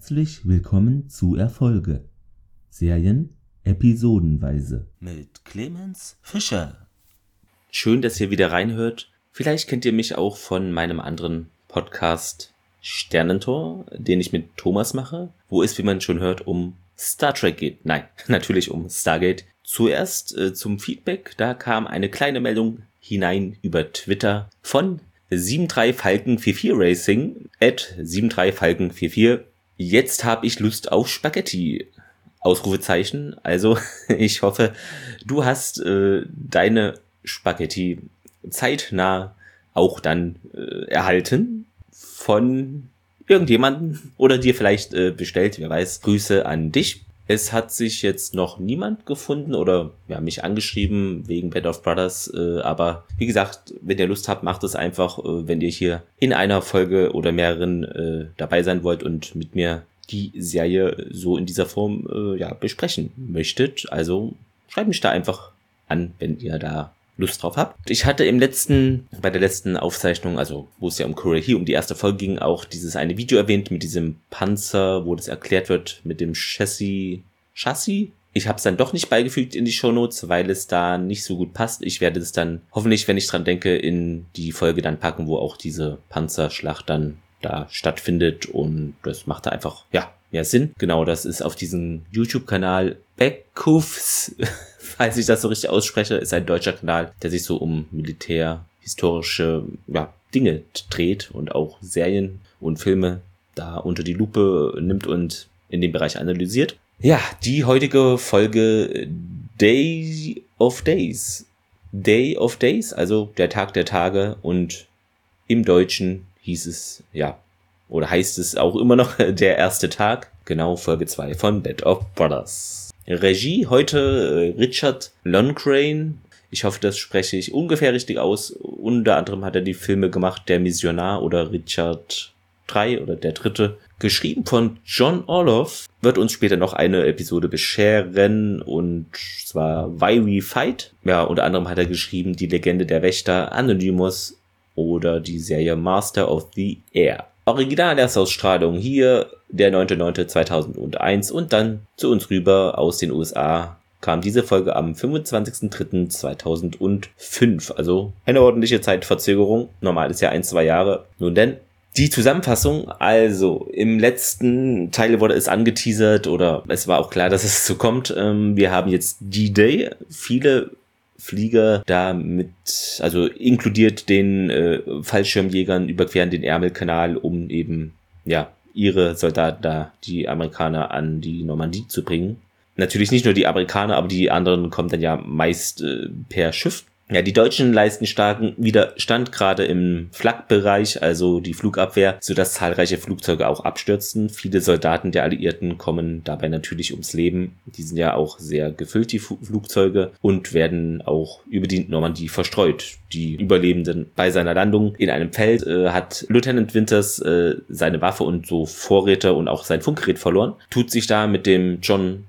Herzlich willkommen zu Erfolge. Serien episodenweise. Mit Clemens Fischer. Schön, dass ihr wieder reinhört. Vielleicht kennt ihr mich auch von meinem anderen Podcast Sternentor, den ich mit Thomas mache, wo es, wie man schon hört, um Star Trek geht. Nein, natürlich um Stargate. Zuerst zum Feedback. Da kam eine kleine Meldung hinein über Twitter von 73falken44 Racing @73falken44. Jetzt habe ich Lust auf Spaghetti. Ausrufezeichen. Also ich hoffe, du hast deine Spaghetti zeitnah auch dann erhalten von irgendjemandem oder dir vielleicht bestellt. Wer weiß. Grüße an dich. Es hat sich jetzt noch niemand gefunden oder mich angeschrieben wegen Band of Brothers. Aber wie gesagt, wenn ihr Lust habt, macht es einfach, wenn ihr hier in einer Folge oder mehreren dabei sein wollt und mit mir die Serie so in dieser Form besprechen möchtet. Also schreibt mich da einfach an, wenn ihr da Lust drauf habt. Ich hatte bei der letzten Aufzeichnung, also wo es ja um Korea um die erste Folge ging, auch dieses eine Video erwähnt mit diesem Panzer, wo das erklärt wird mit dem Chassis. Ich habe es dann doch nicht beigefügt in die Shownotes, weil es da nicht so gut passt. Ich werde es dann hoffentlich, wenn ich dran denke, in die Folge dann packen, wo auch diese Panzerschlacht dann da stattfindet, und das macht da einfach mehr Sinn. Genau, das ist auf diesem YouTube-Kanal Backhoofs, falls ich das so richtig ausspreche, ist ein deutscher Kanal, der sich so um militärhistorische Dinge dreht und auch Serien und Filme da unter die Lupe nimmt und in dem Bereich analysiert. Ja, die heutige Folge Day of Days, also der Tag der Tage, und im Deutschen hieß es, oder heißt es auch immer noch der erste Tag. Genau, Folge 2 von Band of Brothers. Regie heute Richard Loncrain. Ich hoffe, das spreche ich ungefähr richtig aus. Unter anderem hat er die Filme gemacht, Der Missionar oder Richard 3 oder der dritte. Geschrieben von John Orloff. Wird uns später noch eine Episode bescheren, und zwar Why We Fight. Ja, unter anderem hat er geschrieben Die Legende der Wächter, Anonymous oder die Serie Master of the Air. Originalerstausstrahlung hier der 9.9.2001 und dann zu uns rüber aus den USA kam diese Folge am 25.03.2005. Also eine ordentliche Zeitverzögerung. Normal ist ja 1-2 Jahre. Nun denn, die Zusammenfassung, also im letzten Teil wurde es angeteasert oder es war auch klar, dass es so kommt. Wir haben jetzt D-Day. Viele Flieger da also inkludiert den Fallschirmjägern, überqueren den Ärmelkanal, um eben ihre Soldaten da, die Amerikaner, an die Normandie zu bringen. Natürlich nicht nur die Amerikaner, aber die anderen kommen dann ja meist per Schiff. Ja, die Deutschen leisten starken Widerstand, gerade im Flakbereich, also die Flugabwehr, sodass zahlreiche Flugzeuge auch abstürzen. Viele Soldaten der Alliierten kommen dabei natürlich ums Leben. Die sind ja auch sehr gefüllt, die Flugzeuge, und werden auch über die Normandie verstreut. Die Überlebenden bei seiner Landung in einem Feld hat Lieutenant Winters seine Waffe und so Vorräte und auch sein Funkgerät verloren. Tut sich da mit dem John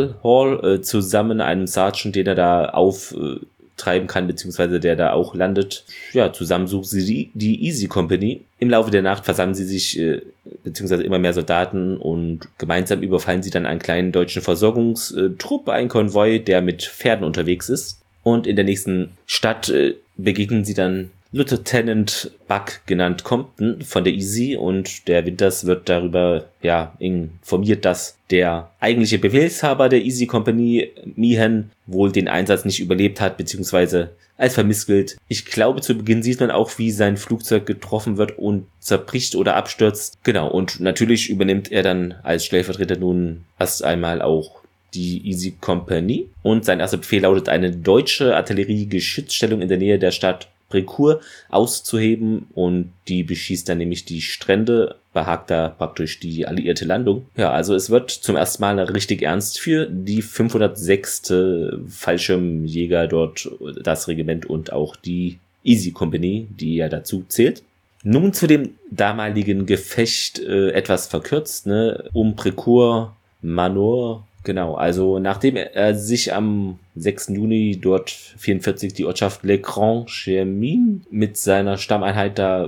Hall zusammen, einem Sergeant, den er da auftreiben kann, beziehungsweise der da auch landet. Ja, zusammen suchen sie die Easy Company. Im Laufe der Nacht versammeln sie sich, beziehungsweise immer mehr Soldaten, und gemeinsam überfallen sie dann einen kleinen deutschen Versorgungstrupp, einen Konvoi, der mit Pferden unterwegs ist. Und in der nächsten Stadt begegnen sie dann Lieutenant Buck, genannt Compton, von der Easy, und der Winters wird darüber informiert, dass der eigentliche Befehlshaber der Easy Company, Meehan, wohl den Einsatz nicht überlebt hat, beziehungsweise als vermisst gilt. Ich glaube, zu Beginn sieht man auch, wie sein Flugzeug getroffen wird und zerbricht oder abstürzt. Genau, und natürlich übernimmt er dann als Stellvertreter nun erst einmal auch die Easy Company, und sein erster Befehl lautet, eine deutsche Artilleriegeschützstellung in der Nähe der Stadt Brécourt auszuheben, und die beschießt dann nämlich die Strände, behagt da praktisch die alliierte Landung. Ja, also es wird zum ersten Mal richtig ernst für die 506. Fallschirmjäger dort, das Regiment und auch die Easy Company, die ja dazu zählt. Nun zu dem damaligen Gefecht, etwas verkürzt, um Brécourt, Manor. Genau, also nachdem er sich am 6. Juni dort 44 die Ortschaft Le Grand Chemin mit seiner Stammeinheit da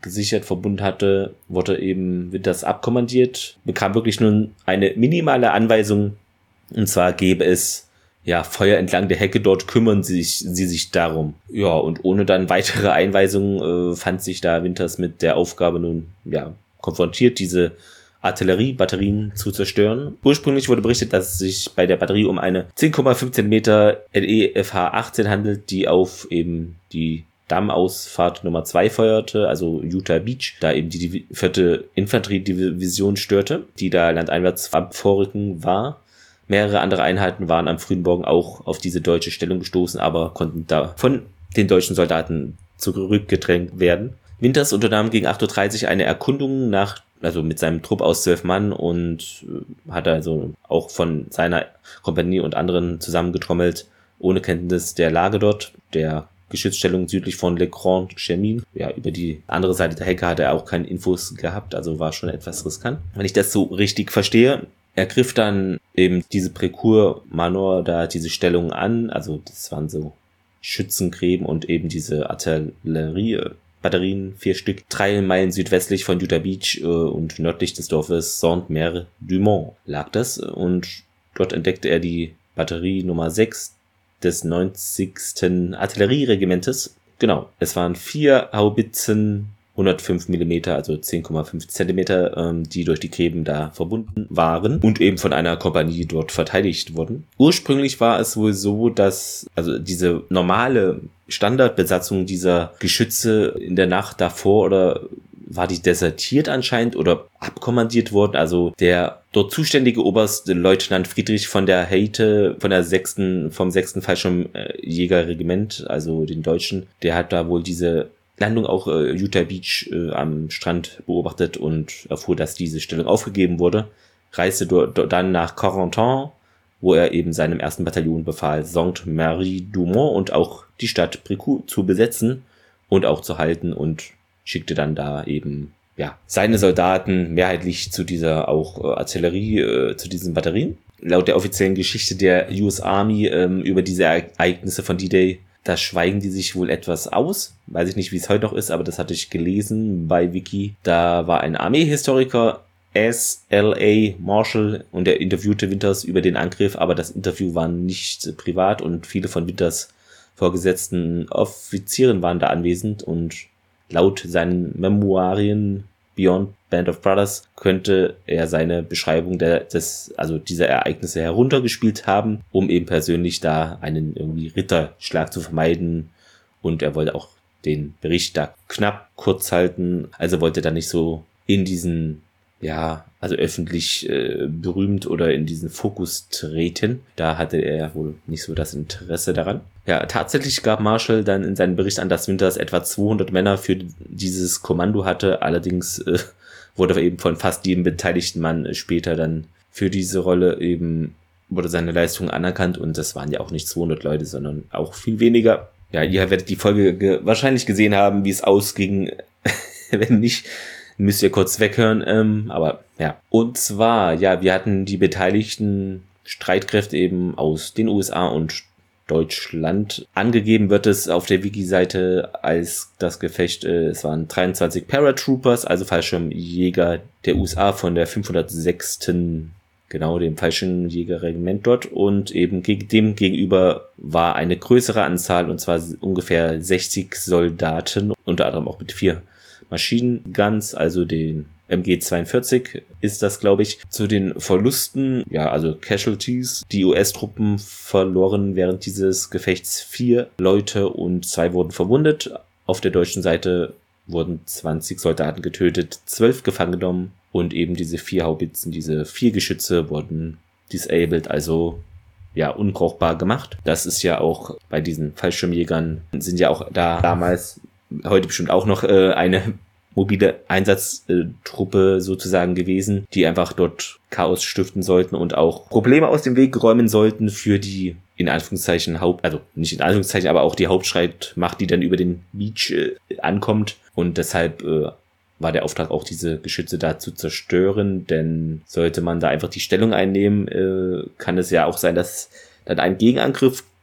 gesichert, verbunden hatte, wurde eben Winters abkommandiert, bekam wirklich nun eine minimale Anweisung, und zwar gäbe es Feuer entlang der Hecke, dort kümmern sie sich darum. Ja, und ohne dann weitere Einweisungen fand sich da Winters mit der Aufgabe nun konfrontiert, diese Artilleriebatterien zu zerstören. Ursprünglich wurde berichtet, dass es sich bei der Batterie um eine 10,5 cm LE-FH-18 handelt, die auf eben die Dammausfahrt Nummer 2 feuerte, also Utah Beach, da eben die 4. Infanteriedivision störte, die da landeinwärts am Vorrücken war. Mehrere andere Einheiten waren am frühen Morgen auch auf diese deutsche Stellung gestoßen, aber konnten da von den deutschen Soldaten zurückgedrängt werden. Winters unternahm gegen 8:30 Uhr eine Erkundung mit seinem Trupp aus 12 Mann und hat also auch von seiner Kompanie und anderen zusammengetrommelt, ohne Kenntnis der Lage dort, der Geschützstellung südlich von Le Grand Chemin. Ja, über die andere Seite der Hecke hat er auch keine Infos gehabt, also war schon etwas riskant. Wenn ich das so richtig verstehe, er griff dann eben diese Précourt-Manor da diese Stellung an, also das waren so Schützengräben und eben diese Artilleriebatterien, 4 Stück, 3 Meilen südwestlich von Utah Beach und nördlich des Dorfes Saint-Mère-du-Mont lag das, und dort entdeckte er die Batterie Nummer 6 des 90. Artillerieregimentes. Genau, es waren 4 Haubitzen 105 mm, also 10,5 cm, die durch die Gräben da verbunden waren und eben von einer Kompanie dort verteidigt wurden. Ursprünglich war es wohl so, dass diese normale Standardbesatzung dieser Geschütze in der Nacht davor oder war die desertiert anscheinend oder abkommandiert worden. Also der dort zuständige Oberstleutnant Friedrich von der Heyte vom 6. Fallschirmjägerregiment, also den Deutschen, der hat da wohl diese Landung auch Utah Beach am Strand beobachtet und erfuhr, dass diese Stellung aufgegeben wurde, reiste dann nach Corentin, wo er eben seinem 1. Bataillon befahl, Saint-Mère-du-Mont und auch die Stadt Précourt zu besetzen und auch zu halten, und schickte dann da eben seine Soldaten mehrheitlich zu dieser auch Artillerie, zu diesen Batterien. Laut der offiziellen Geschichte der US Army über diese Ereignisse von D-Day, da schweigen die sich wohl etwas aus. Weiß ich nicht, wie es heute noch ist, aber das hatte ich gelesen bei Wiki. Da war ein Armeehistoriker, S.L.A. Marshall, und er interviewte Winters über den Angriff, aber das Interview war nicht privat und viele von Winters vorgesetzten Offizieren waren da anwesend, und laut seinen Memoirien Beyond Band of Brothers könnte er seine Beschreibung dieser Ereignisse heruntergespielt haben, um eben persönlich da einen irgendwie Ritterschlag zu vermeiden, und er wollte auch den Bericht da knapp kurz halten, also wollte da nicht so in diesen öffentlich berühmt oder in diesen Fokus treten. Da hatte er wohl nicht so das Interesse daran. Ja, tatsächlich gab Marshall dann in seinem Bericht an, dass Winters etwa 200 Männer für dieses Kommando hatte. Allerdings wurde eben von fast jedem beteiligten Mann später dann für diese Rolle eben wurde seine Leistung anerkannt, und das waren ja auch nicht 200 Leute, sondern auch viel weniger. Ja, ihr werdet die Folge wahrscheinlich gesehen haben, wie es ausging. Wenn nicht, müsst ihr kurz weghören, aber ja. Und zwar, wir hatten die beteiligten Streitkräfte eben aus den USA und Deutschland. Angegeben wird es auf der Wiki-Seite als das Gefecht, es waren 23 Paratroopers, also Fallschirmjäger der USA von der 506. Genau, dem Fallschirmjägerregiment dort, und eben dem gegenüber war eine größere Anzahl, und zwar ungefähr 60 Soldaten, unter anderem auch mit 4 Machine Guns, also den MG-42 ist das, glaube ich. Zu den Verlusten, also Casualties. Die US-Truppen verloren während dieses Gefechts 4 Leute und 2 wurden verwundet. Auf der deutschen Seite wurden 20 Soldaten getötet, 12 gefangen genommen, und eben diese 4 Haubitzen, diese 4 Geschütze wurden disabled, also unbrauchbar gemacht. Das ist ja auch bei diesen Fallschirmjägern, sind ja auch da damals, heute bestimmt auch noch eine mobile Einsatztruppe sozusagen gewesen, die einfach dort Chaos stiften sollten und auch Probleme aus dem Weg räumen sollten für die in Anführungszeichen nicht in Anführungszeichen, aber auch die Hauptstreitmacht, die dann über den Beach ankommt, und deshalb war der Auftrag auch, diese Geschütze da zu zerstören, denn sollte man da einfach die Stellung einnehmen, kann es ja auch sein, dass dann ein Gegenangriff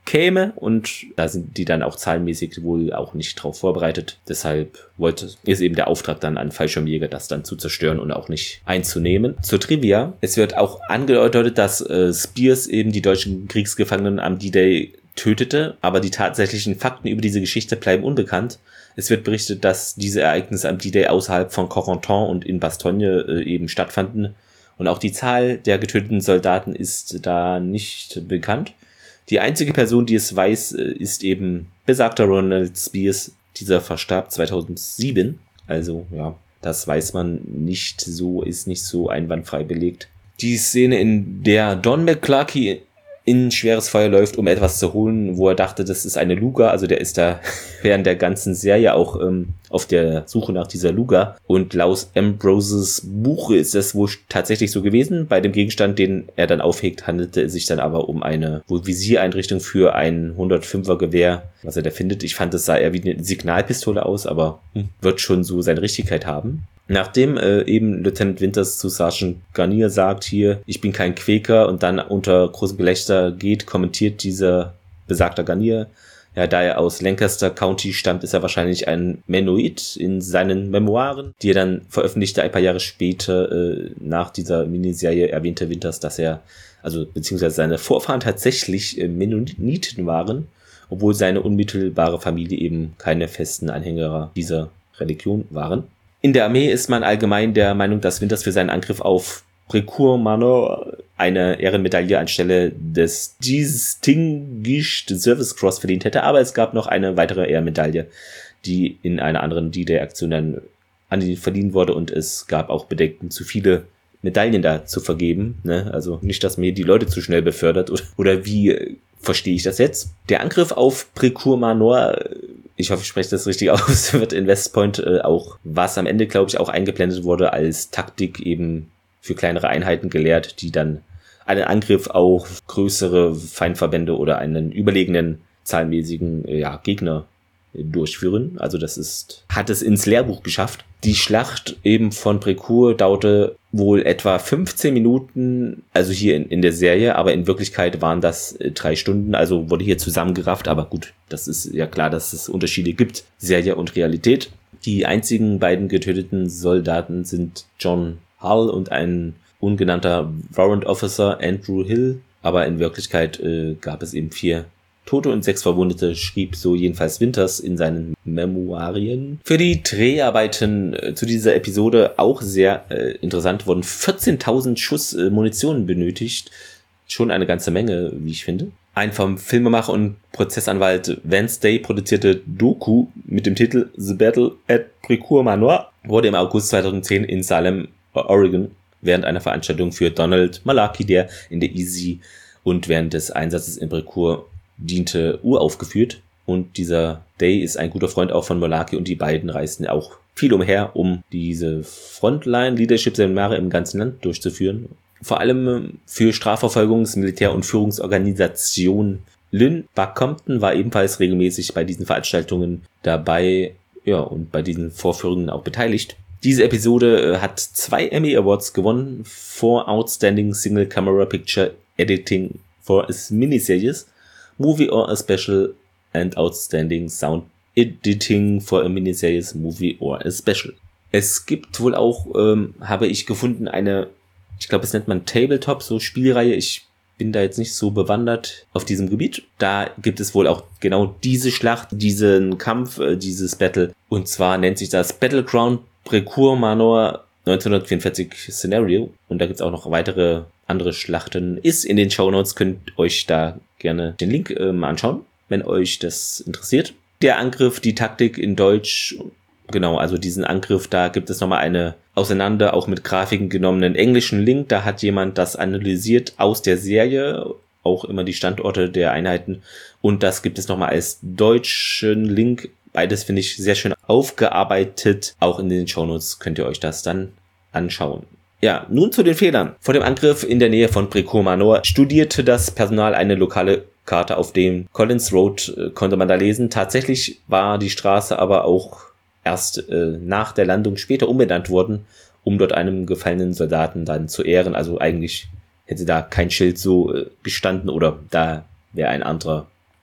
käme und da sind die dann auch zahlenmäßig wohl auch nicht drauf vorbereitet. Deshalb ist eben der Auftrag dann an Fallschirmjäger, das dann zu zerstören und auch nicht einzunehmen. Zur Trivia: Es wird auch angedeutet, dass Spears eben die deutschen Kriegsgefangenen am D-Day tötete, aber die tatsächlichen Fakten über diese Geschichte bleiben unbekannt. Es wird berichtet, dass diese Ereignisse am D-Day außerhalb von Corentin und in Bastogne eben stattfanden. Und auch die Zahl der getöteten Soldaten ist da nicht bekannt. Die einzige Person, die es weiß, ist eben besagter Ronald Spears. Dieser verstarb 2007. Also ja, das weiß man nicht so, ist nicht so einwandfrei belegt. Die Szene, in der Don McClarky in schweres Feuer läuft, um etwas zu holen, wo er dachte, das ist eine Luger. Also der ist da während der ganzen Serie auch auf der Suche nach dieser Luger. Und laut Ambroses Buch ist das wohl tatsächlich so gewesen. Bei dem Gegenstand, den er dann aufhegt, handelte es sich dann aber um eine wohl Visiereinrichtung für ein 105er Gewehr, was er da findet. Ich fand, es sah eher wie eine Signalpistole aus, aber wird schon so seine Richtigkeit haben. Nachdem eben Lieutenant Winters zu Sergeant Garnier sagt, hier, ich bin kein Quäker, und dann unter großem Gelächter geht, kommentiert dieser besagter Garnier, ja, da er aus Lancaster County stammt, ist er wahrscheinlich ein Mennonit in seinen Memoiren, die er dann veröffentlichte. Ein paar Jahre später nach dieser Miniserie erwähnte Winters, dass er, also beziehungsweise seine Vorfahren tatsächlich Mennoniten waren, obwohl seine unmittelbare Familie eben keine festen Anhänger dieser Religion waren. In der Armee ist man allgemein der Meinung, dass Winters für seinen Angriff auf Brécourt Manor eine Ehrenmedaille anstelle des Distinguished Service Cross verdient hätte, aber es gab noch eine weitere Ehrenmedaille, die in einer anderen D-Day-Aktion dann an ihn verliehen wurde, und es gab auch Bedenken, zu viele Medaillen da zu vergeben, ne? Also nicht, dass mir die Leute zu schnell befördert, oder wie verstehe ich das jetzt? Der Angriff auf Brécourt Manor, ich hoffe, ich spreche das richtig aus, wird in West Point auch, was am Ende, glaube ich, auch eingeblendet wurde, als Taktik eben für kleinere Einheiten gelehrt, die dann einen Angriff auf größere Feindverbände oder einen überlegenen zahlenmäßigen Gegner durchführen. Also hat es ins Lehrbuch geschafft. Die Schlacht eben von Brécourt dauerte wohl etwa 15 Minuten, also hier in der Serie, aber in Wirklichkeit waren das 3 Stunden, also wurde hier zusammengerafft, aber gut, das ist ja klar, dass es Unterschiede gibt, Serie und Realität. Die einzigen beiden getöteten Soldaten sind John Hull und ein ungenannter Warrant Officer Andrew Hill, aber in Wirklichkeit gab es eben 4 Tote und 6 Verwundete, schrieb so jedenfalls Winters in seinen Memoirien. Für die Dreharbeiten zu dieser Episode auch sehr interessant, wurden 14.000 Schuss Munition benötigt. Schon eine ganze Menge, wie ich finde. Ein vom Filmemacher und Prozessanwalt Vance Day produzierte Doku mit dem Titel The Battle at Brécourt Manor wurde im August 2010 in Salem, Oregon, während einer Veranstaltung für Donald Malarkey, der in der Easy und während des Einsatzes in Brécourt diente, uraufgeführt. Und dieser Day ist ein guter Freund auch von Malarkey, und die beiden reisten auch viel umher, um diese Frontline-Leadership-Seminare im ganzen Land durchzuführen. Vor allem für Strafverfolgungs-, Militär- und Führungsorganisation. Lynn Buck-Compton war ebenfalls regelmäßig bei diesen Veranstaltungen dabei, ja, und bei diesen Vorführungen auch beteiligt. Diese Episode hat 2 Emmy Awards gewonnen for Outstanding Single Camera Picture Editing for a Miniseries, Movie or a Special, and Outstanding Sound Editing for a Miniseries, Movie or a Special. Es gibt wohl auch, habe ich gefunden, ich glaube, es nennt man Tabletop, so Spielreihe. Ich bin da jetzt nicht so bewandert auf diesem Gebiet. Da gibt es wohl auch genau diese Schlacht, diesen Kampf, dieses Battle. Und zwar nennt sich das Battleground Brécourt Manor 1944 Szenario. Und da gibt es auch noch weitere andere Schlachten. Ist in den Shownotes, könnt euch da gerne den Link anschauen, wenn euch das interessiert. Der Angriff, die Taktik in Deutsch, genau, also diesen Angriff, da gibt es nochmal eine auseinander, auch mit Grafiken genommenen englischen Link. Da hat jemand das analysiert aus der Serie, auch immer die Standorte der Einheiten. Und das gibt es nochmal als deutschen Link. Beides finde ich sehr schön aufgearbeitet. Auch in den Shownotes könnt ihr euch das dann anschauen. Ja, nun zu den Fehlern. Vor dem Angriff in der Nähe von Brécourt Manor studierte das Personal eine lokale Karte auf dem Collins Road, konnte man da lesen. Tatsächlich war die Straße aber auch erst nach der Landung später umbenannt worden, um dort einem gefallenen Soldaten dann zu ehren. Also eigentlich hätte da kein Schild so gestanden, oder da wäre ein anderer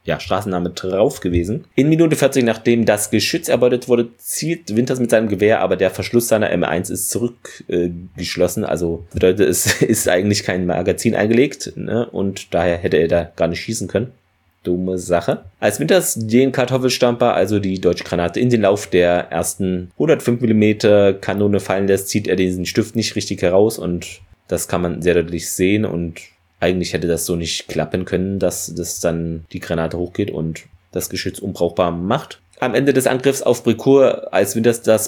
Straßenname drauf gewesen. In Minute 40, nachdem das Geschütz erbeutet wurde, zielt Winters mit seinem Gewehr, aber der Verschluss seiner M1 ist zurückgeschlossen. Also bedeutet, es ist eigentlich kein Magazin eingelegt, ne? Und daher hätte er da gar nicht schießen können. Dumme Sache. Als Winters den Kartoffelstamper, also die deutsche Granate, in den Lauf der ersten 105 mm Kanone fallen lässt, zieht er diesen Stift nicht richtig heraus und das kann man sehr deutlich sehen und eigentlich hätte das so nicht klappen können, dass das dann die Granate hochgeht und das Geschütz unbrauchbar macht. Am Ende des Angriffs auf Bricourt, als Winters das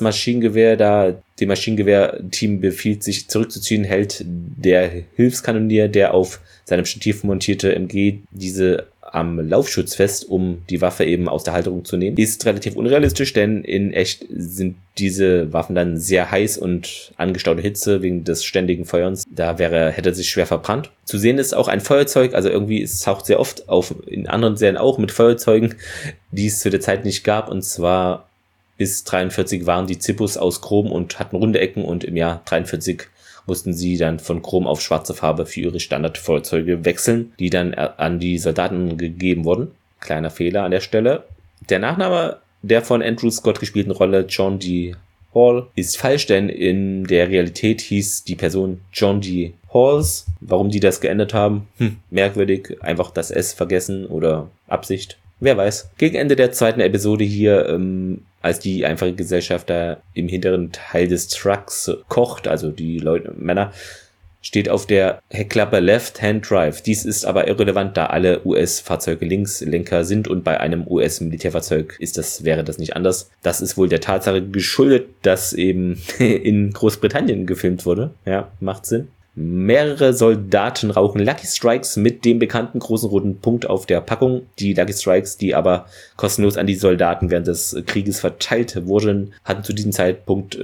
dem Maschinengewehrteam befiehlt, sich zurückzuziehen, hält der Hilfskanonier, der auf seinem Stativ montierte MG, diese am Laufschutz fest, um die Waffe eben aus der Halterung zu nehmen. Ist relativ unrealistisch, denn in echt sind diese Waffen dann sehr heiß und angestaute Hitze wegen des ständigen Feuerns. Hätte er sich schwer verbrannt. Zu sehen ist auch ein Feuerzeug, also irgendwie, es taucht sehr oft auf, in anderen Serien auch mit Feuerzeugen, die es zu der Zeit nicht gab, und zwar bis 43 waren die Zippos aus Chrom und hatten runde Ecken und im Jahr 43 mussten sie dann von Chrom auf schwarze Farbe für ihre Standardfeuerzeuge wechseln, die dann an die Soldaten gegeben wurden. Kleiner Fehler an der Stelle. Der Nachname der von Andrew Scott gespielten Rolle John D. Hall ist falsch, denn in der Realität hieß die Person John D. Halls. Warum die das geändert haben? Merkwürdig. Einfach das S vergessen oder Absicht. Wer weiß. Gegen Ende der zweiten Episode hier, als die einfache Gesellschaft da im hinteren Teil des Trucks kocht, also die Männer, steht auf der Heckklappe Left-Hand Drive. Dies ist aber irrelevant, da alle US-Fahrzeuge Linkslenker sind und bei einem US-Militärfahrzeug wäre das nicht anders. Das ist wohl der Tatsache geschuldet, dass eben in Großbritannien gefilmt wurde. Ja, macht Sinn. Mehrere Soldaten rauchen Lucky Strikes mit dem bekannten großen roten Punkt auf der Packung. Die Lucky Strikes, die aber kostenlos an die Soldaten während des Krieges verteilt wurden, hatten zu diesem Zeitpunkt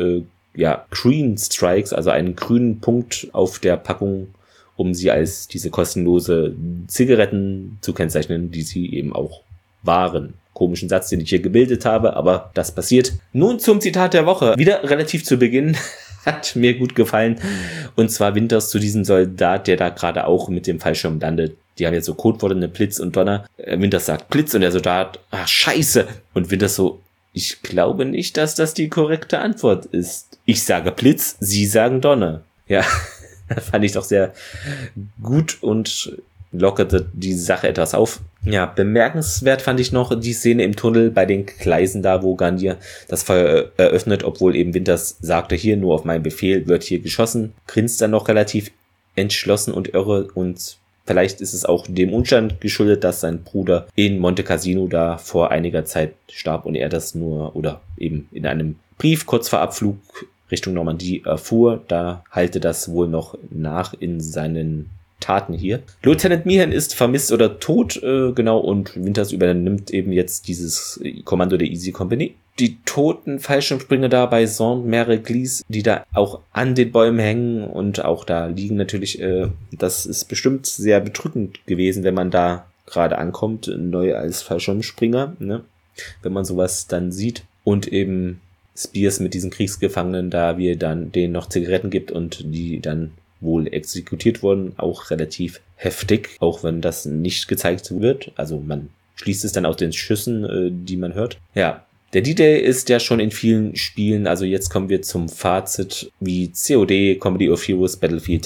Green Strikes, also einen grünen Punkt auf der Packung, um sie als diese kostenlose Zigaretten zu kennzeichnen, die sie eben auch waren. Komischen Satz, den ich hier gebildet habe, aber das passiert. Nun zum Zitat der Woche. Wieder relativ zu Beginn. Hat mir gut gefallen. Und zwar Winters zu diesem Soldat, der da gerade auch mit dem Fallschirm landet. Die haben jetzt so Codeworte, ne, Blitz und Donner. Winters sagt Blitz und der Soldat, scheiße. Und Winters so, ich glaube nicht, dass das die korrekte Antwort ist. Ich sage Blitz, Sie sagen Donner. Ja, fand ich doch sehr gut und lockerte die Sache etwas auf. Ja, bemerkenswert fand ich noch die Szene im Tunnel bei den Gleisen da, wo Garnier das Feuer eröffnet, obwohl eben Winters sagte, hier nur auf meinen Befehl wird hier geschossen. Grinst dann noch relativ entschlossen und irre und vielleicht ist es auch dem Umstand geschuldet, dass sein Bruder in Monte Cassino da vor einiger Zeit starb und er das oder eben in einem Brief kurz vor Abflug Richtung Normandie erfuhr. Da halte das wohl noch nach in seinen Taten hier. Lieutenant Meehan ist vermisst oder tot, genau, und Winters übernimmt eben jetzt dieses Kommando der Easy Company. Die toten Fallschirmspringer da bei Saint-Mère-Église, die da auch an den Bäumen hängen und auch da liegen natürlich, das ist bestimmt sehr bedrückend gewesen, wenn man da gerade ankommt, neu als Fallschirmspringer, ne? Wenn man sowas dann sieht und eben Spears mit diesen Kriegsgefangenen da, wie er dann denen noch Zigaretten gibt und die dann wohl exekutiert wurden, auch relativ heftig, auch wenn das nicht gezeigt wird. Also man schließt es dann aus den Schüssen, die man hört. Ja, der D-Day ist ja schon in vielen Spielen, also jetzt kommen wir zum Fazit, wie COD, Comedy of Heroes, Battlefield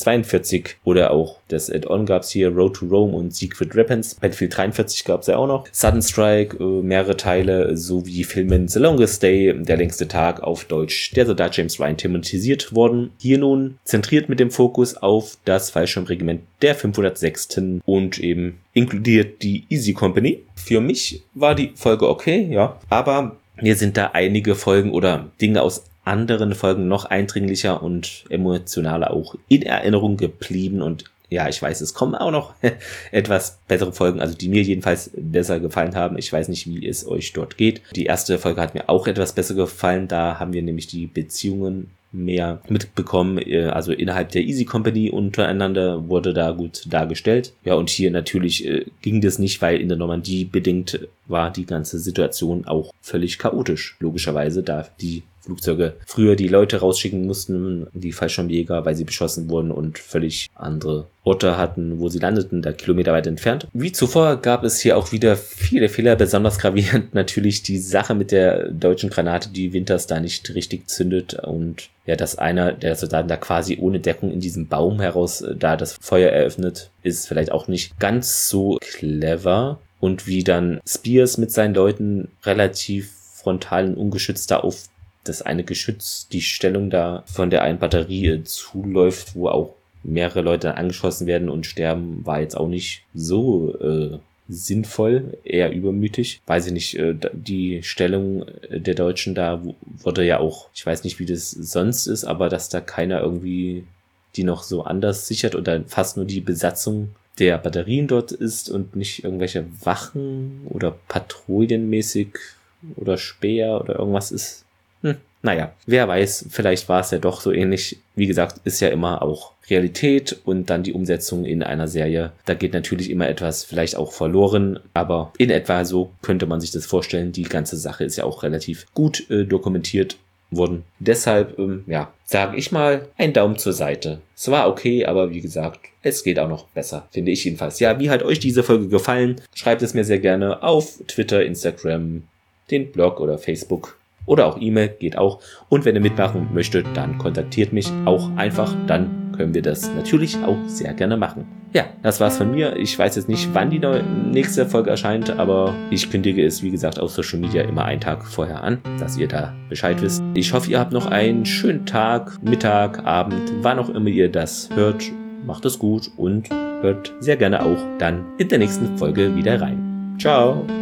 1942 oder auch das Add-on gab's hier, Road to Rome und Secret Weapons. Battlefield 43 gab's ja auch noch. Sudden Strike, mehrere Teile, sowie Filmen The Longest Day, Der längste Tag auf Deutsch, der Soldat James Ryan thematisiert worden. Hier nun zentriert mit dem Fokus auf das Fallschirmregiment der 506. und eben inkludiert die Easy Company. Für mich war die Folge okay, ja, aber mir sind da einige Folgen oder Dinge aus anderen Folgen noch eindringlicher und emotionaler auch in Erinnerung geblieben und ja, ich weiß, es kommen auch noch etwas bessere Folgen, also die mir jedenfalls besser gefallen haben. Ich weiß nicht, wie es euch dort geht. Die erste Folge hat mir auch etwas besser gefallen, da haben wir nämlich die Beziehungen mehr mitbekommen, also innerhalb der Easy Company untereinander wurde da gut dargestellt. Ja, und hier natürlich ging das nicht, weil in der Normandie bedingt war die ganze Situation auch völlig chaotisch, logischerweise, da die Flugzeuge früher die Leute rausschicken mussten, die Fallschirmjäger, weil sie beschossen wurden und völlig andere Orte hatten, wo sie landeten, da Kilometer weit entfernt. Wie zuvor gab es hier auch wieder viele Fehler, besonders gravierend natürlich die Sache mit der deutschen Granate, die Winters da nicht richtig zündet und ja, dass einer der Soldaten da quasi ohne Deckung in diesem Baum heraus da das Feuer eröffnet, ist vielleicht auch nicht ganz so clever. Und wie dann Spears mit seinen Leuten relativ frontal und ungeschützt da auf das eine Geschütz, die Stellung da von der einen Batterie zuläuft, wo auch mehrere Leute dann angeschossen werden und sterben, war jetzt auch nicht so sinnvoll, eher übermütig. Weiß ich nicht, die Stellung der Deutschen da wurde ja auch, ich weiß nicht, wie das sonst ist, aber dass da keiner irgendwie die noch so anders sichert oder fast nur die Besatzung der Batterien dort ist und nicht irgendwelche Wachen oder patrouillenmäßig oder Späher oder irgendwas ist. Naja, wer weiß, vielleicht war es ja doch so ähnlich. Wie gesagt, ist ja immer auch Realität und dann die Umsetzung in einer Serie. Da geht natürlich immer etwas vielleicht auch verloren, aber in etwa so könnte man sich das vorstellen. Die ganze Sache ist ja auch relativ gut dokumentiert worden. Deshalb, sage ich mal, ein Daumen zur Seite. Es war okay, aber wie gesagt, es geht auch noch besser, finde ich jedenfalls. Ja, wie hat euch diese Folge gefallen? Schreibt es mir sehr gerne auf Twitter, Instagram, den Blog oder Facebook oder auch E-Mail, geht auch. Und wenn ihr mitmachen möchtet, dann kontaktiert mich auch einfach, dann können wir das natürlich auch sehr gerne machen. Ja, das war's von mir. Ich weiß jetzt nicht, wann die nächste Folge erscheint, aber ich kündige es, wie gesagt, auf Social Media immer einen Tag vorher an, dass ihr da Bescheid wisst. Ich hoffe, ihr habt noch einen schönen Tag, Mittag, Abend, wann auch immer ihr das hört. Macht es gut und hört sehr gerne auch dann in der nächsten Folge wieder rein. Ciao!